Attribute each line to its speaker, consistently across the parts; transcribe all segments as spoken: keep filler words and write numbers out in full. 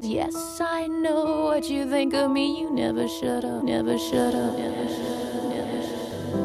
Speaker 1: Yes, I know what you think of me. You never shut up, never shut up, never shut up, never shut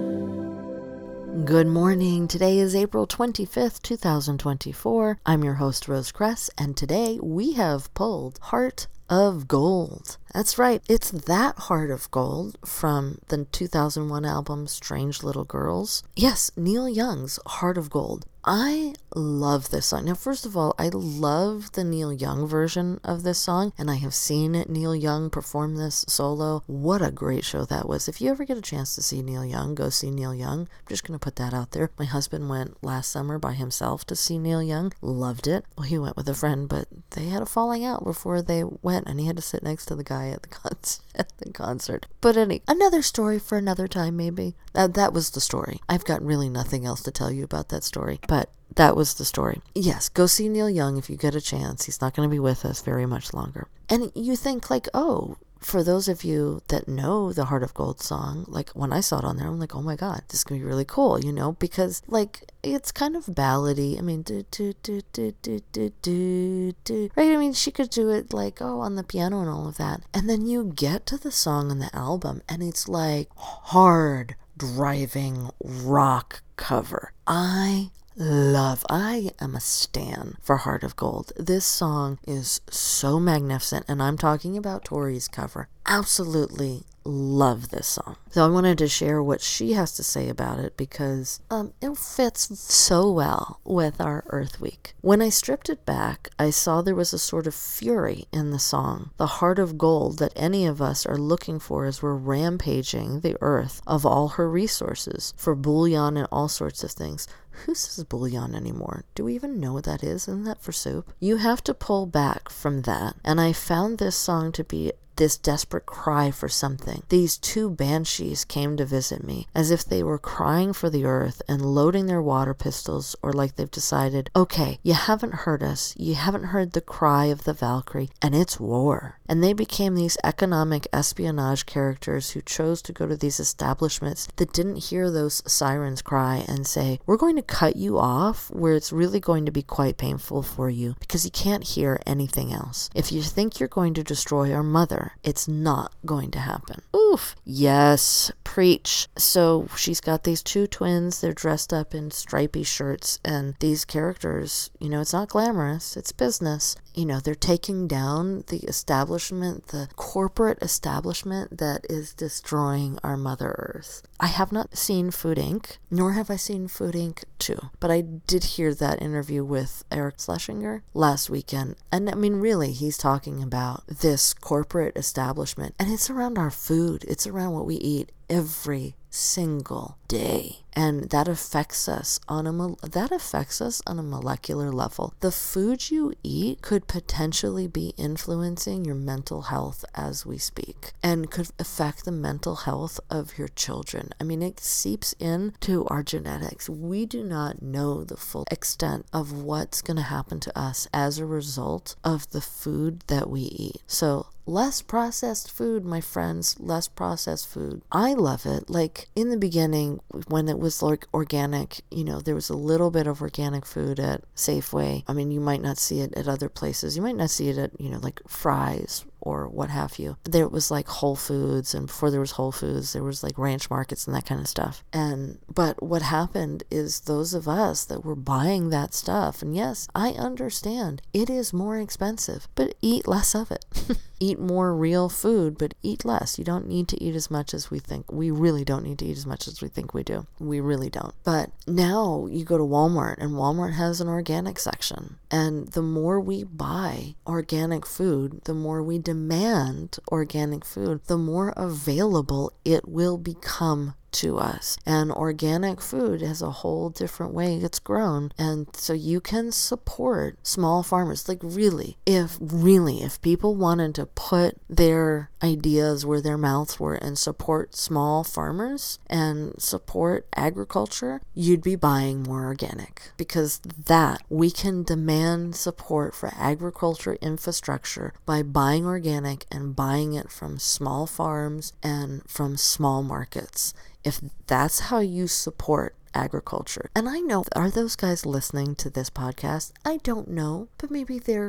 Speaker 1: up.
Speaker 2: Good morning. Today is April twenty-fifth, two thousand twenty-four. I'm your host, Rose Cress, and today we have pulled Heart of Gold. That's right, it's that Heart of Gold from the two thousand one album Strange Little Girls. Yes, Neil Young's Heart of Gold. I love this song. Now, first of all, I love the Neil Young version of this song, and I have seen Neil Young perform this solo. What a great show that was. If you ever get a chance to see Neil Young, go see Neil Young. I'm just going to put that out there. My husband went last summer by himself to see Neil Young. Loved it. Well, he went with a friend, but they had a falling out before they went, and he had to sit next to the guy at the, con- at the concert. But any, another story for another time, maybe. Uh, that was the story. I've got really nothing else to tell you about that story, but that was the story. Yes, go see Neil Young if you get a chance. He's not going to be with us very much longer. And you think like, oh, for those of you that know the Heart of Gold song, like when I saw it on there, I'm like, oh my God, this is going to be really cool, you know, because like it's kind of ballady. I mean, do, do, do, do, do, do, do, do, right? I mean, she could do it like, oh, on the piano and all of that. And then you get to the song on the album and it's like hard driving rock cover. I love. I am a stan for Heart of Gold. This song is so magnificent, and I'm talking about Tori's cover. Absolutely love this song. So I wanted to share what she has to say about it because um, it fits so well with our Earth Week. When I stripped it back, I saw there was a sort of fury in the song, the heart of gold that any of us are looking for as we're rampaging the earth of all her resources for bullion and all sorts of things. Who says bullion anymore? Do we even know what that is? Isn't that for soup? You have to pull back from that. And I found this song to be this desperate cry for something. These two banshees came to visit me, as if they were crying for the earth and loading their water pistols, or like they've decided, okay, you haven't heard us, you haven't heard the cry of the Valkyrie, and it's war. And they became these economic espionage characters who chose to go to these establishments that didn't hear those sirens cry and say, we're going to cut you off where it's really going to be quite painful for you because you can't hear anything else. If you think you're going to destroy our mother, it's not going to happen. Oof. Yes, preach. So she's got these two twins. They're dressed up in stripy shirts, and these characters, you know, it's not glamorous. It's business. You know, they're taking down the establishment, the corporate establishment that is destroying our Mother Earth. I have not seen Food Incorporated, nor have I seen Food Incorporated two, but I did hear that interview with Eric Schlesinger last weekend. And I mean, really, he's talking about this corporate establishment, and it's around our food. It's around what we eat every single day, and that affects us on a mo- that affects us on a molecular level. The food you eat could potentially be influencing your mental health as we speak, and could affect the mental health of your children. I mean, it seeps into our genetics. We do not know the full extent of what's going to happen to us as a result of the food that we eat. So less processed food, my friends, less processed food. I love it. Like in the beginning, when it was like organic, you know, there was a little bit of organic food at Safeway. I mean, you might not see it at other places. You might not see it at, you know, like Fry's or what have you. There was like Whole Foods, and before there was Whole Foods, there was like ranch markets and that kind of stuff. And, but what happened is those of us that were buying that stuff, and yes, I understand it is more expensive, but eat less of it. Eat more real food, but eat less. You don't need to eat as much as we think. We really don't need to eat as much as we think we do. We really don't. But now you go to Walmart, and Walmart has an organic section. And the more we buy organic food, the more we demand organic food, the more available it will become to us. And organic food has a whole different way it's grown, and so you can support small farmers. Like really, if really if people wanted to put their ideas where their mouths were and support small farmers and support agriculture, you'd be buying more organic, because that we can demand support for agriculture infrastructure by buying organic and buying it from small farms and from small markets. If that's how you support agriculture. And I know, are those guys listening to this podcast? I don't know, but maybe they're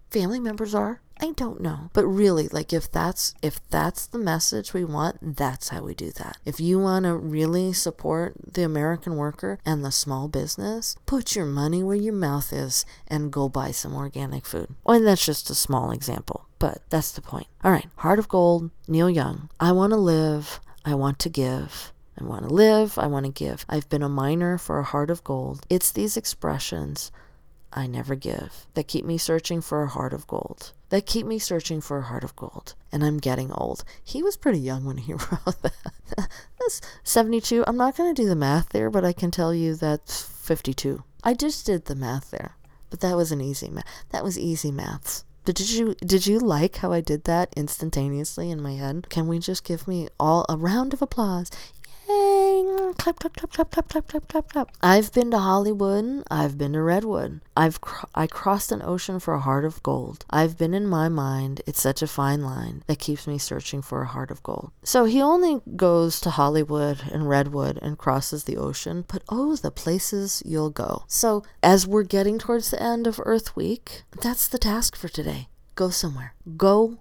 Speaker 2: family members are. I don't know. But really, like, if that's if that's the message we want, that's how we do that. If you want to really support the American worker and the small business, put your money where your mouth is and go buy some organic food. Well, and that's just a small example, but that's the point. All right, Heart of Gold, Neil Young. I want to live. I want to give. I want to live. I want to give. I've been a miner for a heart of gold. It's these expressions I never give that keep me searching for a heart of gold. That keep me searching for a heart of gold. And I'm getting old. He was pretty young when he wrote that. That's seventy-two. I'm not going to do the math there, but I can tell you that's fifty-two. I just did the math there. But that was an easy math. That was easy maths. But did you did you like how I did that instantaneously in my head? Can we just give me all a round of applause? Yay! Clap, clap, clap, clap, clap, clap, clap, clap, clap. I've been to Hollywood. I've been to Redwood. I've cr- I crossed an ocean for a heart of gold. I've been in my mind. It's such a fine line that keeps me searching for a heart of gold. So he only goes to Hollywood and Redwood and crosses the ocean. But oh, the places you'll go. So as we're getting towards the end of Earth Week, that's the task for today. Go somewhere. Go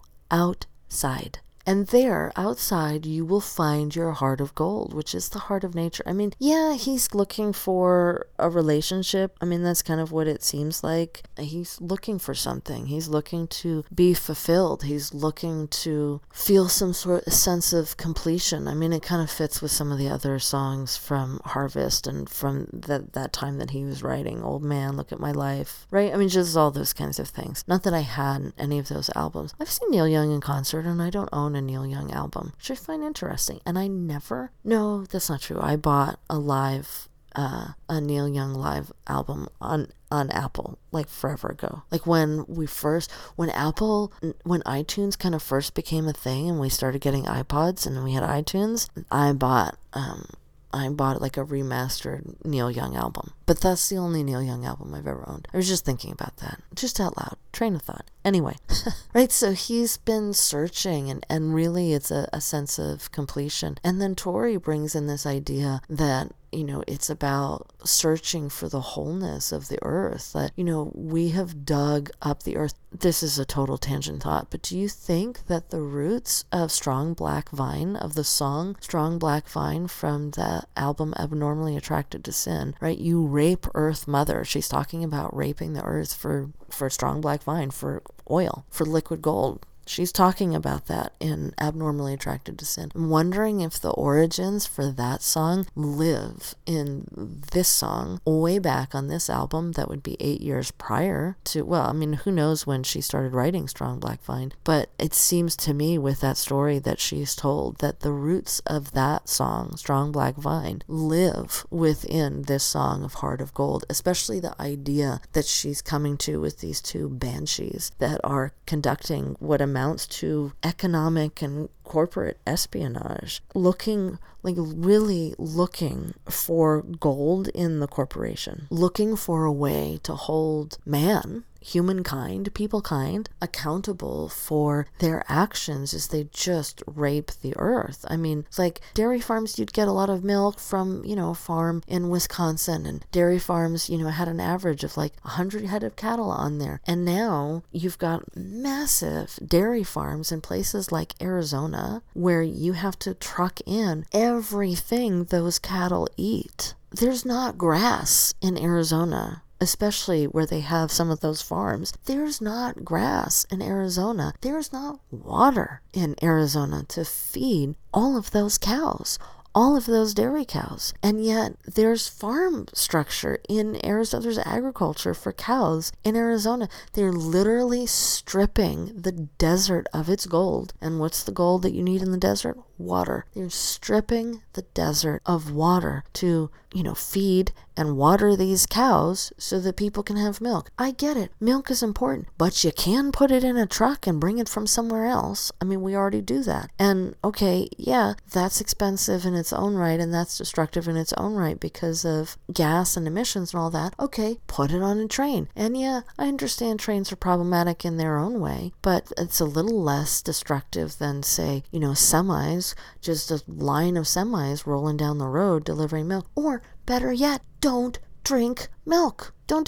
Speaker 2: outside. And there, outside, you will find your heart of gold, which is the heart of nature. I mean, yeah, he's looking for a relationship. I mean, that's kind of what it seems like. He's looking for something. He's looking to be fulfilled. He's looking to feel some sort of sense of completion. I mean, it kind of fits with some of the other songs from Harvest and from that, that time that he was writing. Old Man, Look at My Life, right? I mean, just all those kinds of things. Not that I had any of those albums. I've seen Neil Young in concert, and I don't own a Neil Young album, which I find interesting. And I never, no, that's not true. I bought a live, uh, a Neil Young live album on, on Apple, like forever ago. Like when we first, when Apple, when iTunes kind of first became a thing and we started getting iPods and we had iTunes, I bought, um, I bought like a remastered Neil Young album. But that's the only Neil Young album I've ever owned. I was just thinking about that. Just out loud. Train of thought. Anyway. Right, so he's been searching and, and really it's a, a sense of completion. And then Tori brings in this idea that, you know, it's about searching for the wholeness of the earth. That, you know, we have dug up the earth. This is a total tangent thought, but do you think that the roots of Strong Black Vine, of the song Strong Black Vine from the album Abnormally Attracted to Sin, right? You rape Earth Mother. She's talking about raping the earth for, for Strong Black Vine, for oil, for liquid gold. She's talking about that in Abnormally Attracted to Sin. I'm wondering if the origins for that song live in this song way back on this album that would be eight years prior to, well, I mean, who knows when she started writing Strong Black Vine, but it seems to me with that story that she's told that the roots of that song, Strong Black Vine, live within this song of Heart of Gold, especially the idea that she's coming to with these two banshees that are conducting what amounts to economic and corporate espionage, looking, like really looking for gold in the corporation, looking for a way to hold man, humankind, people kind, accountable for their actions as they just rape the earth. I mean, it's like dairy farms, you'd get a lot of milk from, you know, a farm in Wisconsin, and dairy farms, you know, had an average of like one hundred head of cattle on there. And now you've got massive dairy farms in places like Arizona where you have to truck in everything those cattle eat. There's not grass in Arizona, especially where they have some of those farms. There's not grass in Arizona. There's not water in Arizona to feed all of those cows, all of those dairy cows. And yet there's farm structure in Arizona. There's agriculture for cows in Arizona. They're literally stripping the desert of its gold. And what's the gold that you need in the desert? Water. They're stripping the desert of water to, you know, feed and water these cows so that people can have milk. I get it. Milk is important, but you can put it in a truck and bring it from somewhere else. I mean, we already do that. And okay, yeah, that's expensive in its own right, and that's destructive in its own right because of gas and emissions and all that. Okay, put it on a train. And yeah, I understand trains are problematic in their own way, but it's a little less destructive than, say, you know, semis, just a line of semis rolling down the road delivering milk. Or better yet, don't drink milk. Don't do it.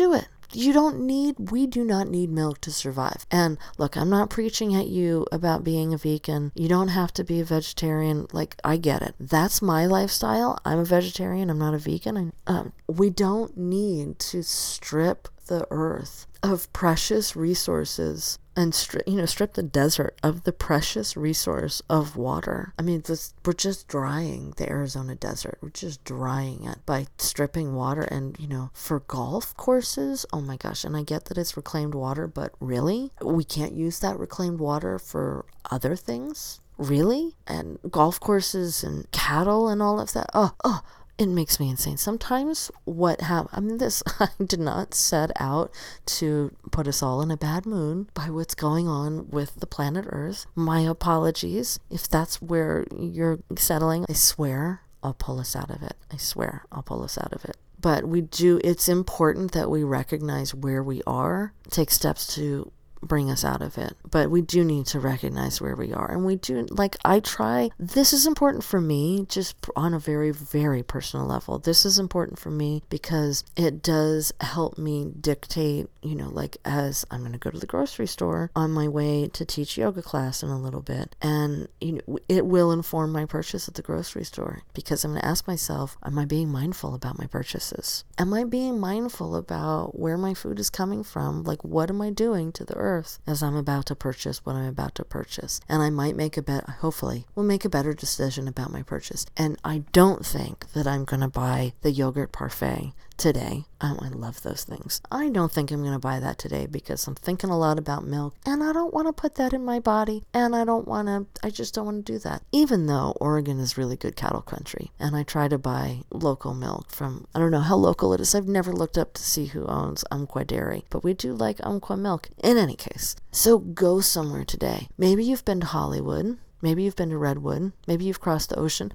Speaker 2: You don't need, we do not need milk to survive. And look, I'm not preaching at you about being a vegan. You don't have to be a vegetarian. Like, I get it. That's my lifestyle. I'm a vegetarian. I'm not a vegan. And, um, we don't need to strip the earth of precious resources and stri- you know strip the desert of the precious resource of water. I mean, this, we're just drying the Arizona desert. We're just drying it by stripping water. And, you know, for golf courses, oh my gosh, and I get that it's reclaimed water, but really? We can't use that reclaimed water for other things? Really? And golf courses and cattle and all of that? Oh, oh. It makes me insane. Sometimes what happened, I mean, this, I did not set out to put us all in a bad mood by what's going on with the planet Earth. My apologies. If that's where you're settling, I swear I'll pull us out of it. I swear I'll pull us out of it. But we do, it's important that we recognize where we are, take steps to bring us out of it. But we do need to recognize where we are. And we do, like, I try, this is important for me, just on a very, very personal level. This is important for me because it does help me dictate, you know, like, as I'm going to go to the grocery store on my way to teach yoga class in a little bit. And, you know, it will inform my purchase at the grocery store because I'm going to ask myself, am I being mindful about my purchases? Am I being mindful about where my food is coming from? Like, what am I doing to the earth as I'm about to purchase what I'm about to purchase? And I might make a bet, hopefully, will make a better decision about my purchase. And I don't think that I'm going to buy the yogurt parfait today. Oh, I love those things. I don't think I'm going to buy that today because I'm thinking a lot about milk and I don't want to put that in my body and I don't want to, I just don't want to do that. Even though Oregon is really good cattle country and I try to buy local milk from, I don't know how local it is. I've never looked up to see who owns Umpqua Dairy, but we do like Umpqua milk. In any case, so go somewhere today. Maybe you've been to Hollywood. Maybe you've been to Redwood. Maybe you've crossed the ocean.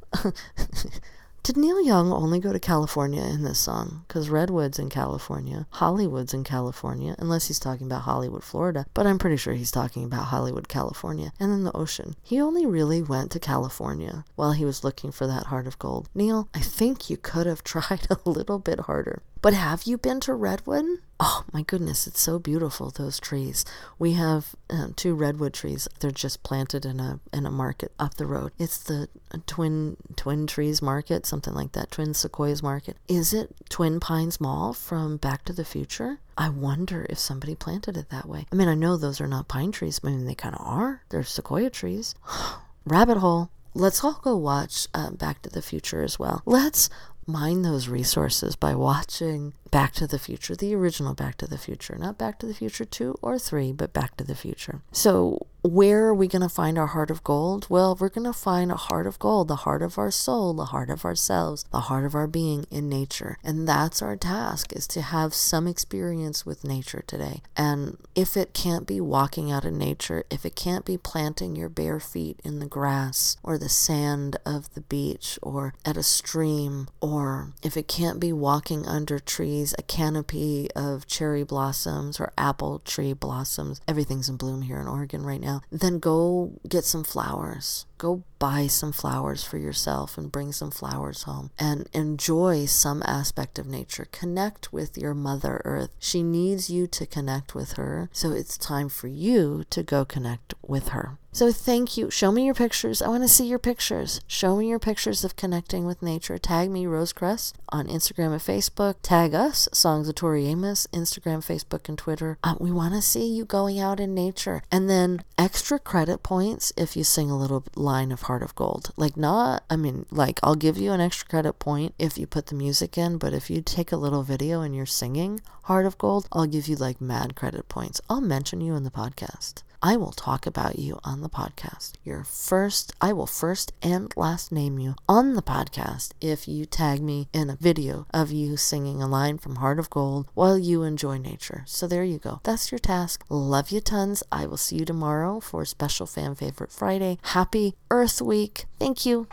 Speaker 2: Did Neil Young only go to California in this song? Because Redwood's in California, Hollywood's in California, unless he's talking about Hollywood, Florida, but I'm pretty sure he's talking about Hollywood, California, and then the ocean. He only really went to California while he was looking for that heart of gold. Neil, I think you could have tried a little bit harder. But have you been to Redwood? Oh my goodness, it's so beautiful, those trees. We have um, two redwood trees. They're just planted in a in a market up the road. It's the Twin Twin Trees Market, something like that, Twin Sequoias Market. Is it Twin Pines Mall from Back to the Future? I wonder if somebody planted it that way. I mean, I know those are not pine trees, but I mean, they kind of are. They're sequoia trees. Rabbit hole. Let's all go watch uh, Back to the Future as well. Let's mine those resources by watching Back to the Future, the original Back to the Future, not Back to the Future two or three, but Back to the Future. So where are we going to find our heart of gold? Well, we're going to find a heart of gold, the heart of our soul, the heart of ourselves, the heart of our being in nature. And that's our task, is to have some experience with nature today. And if it can't be walking out in nature, if it can't be planting your bare feet in the grass or the sand of the beach or at a stream, or if it can't be walking under trees, a canopy of cherry blossoms or apple tree blossoms, everything's in bloom here in Oregon right now, then go get some flowers. Go buy some flowers for yourself and bring some flowers home and enjoy some aspect of nature. Connect with your Mother Earth. She needs you to connect with her, so it's time for you to go connect with her. So thank you. Show me your pictures. I want to see your pictures. Show me your pictures of connecting with nature. Tag me, Rose Cress, on Instagram and Facebook. Tag us, Songs of Tori Amos, Instagram, Facebook, and Twitter. Uh, we want to see you going out in nature. And then extra credit points if you sing a little line of Heart of Gold. Like not, I mean, like I'll give you an extra credit point if you put the music in, but if you take a little video and you're singing Heart of Gold, I'll give you like mad credit points. I'll mention you in the podcast. I will talk about you on the podcast. Your first, I will first and last name you on the podcast if you tag me in a video of you singing a line from Heart of Gold while you enjoy nature. So there you go. That's your task. Love you tons. I will see you tomorrow for a special Fan Favorite Friday. Happy Earth Week. Thank you.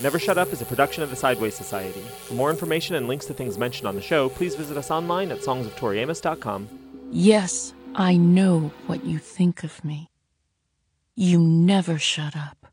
Speaker 3: Never Shut Up is a production of the Sideways Society. For more information and links to things mentioned on the show, please visit us online at songs of tori amos dot com.
Speaker 1: Yes, I know what you think of me. You never shut up.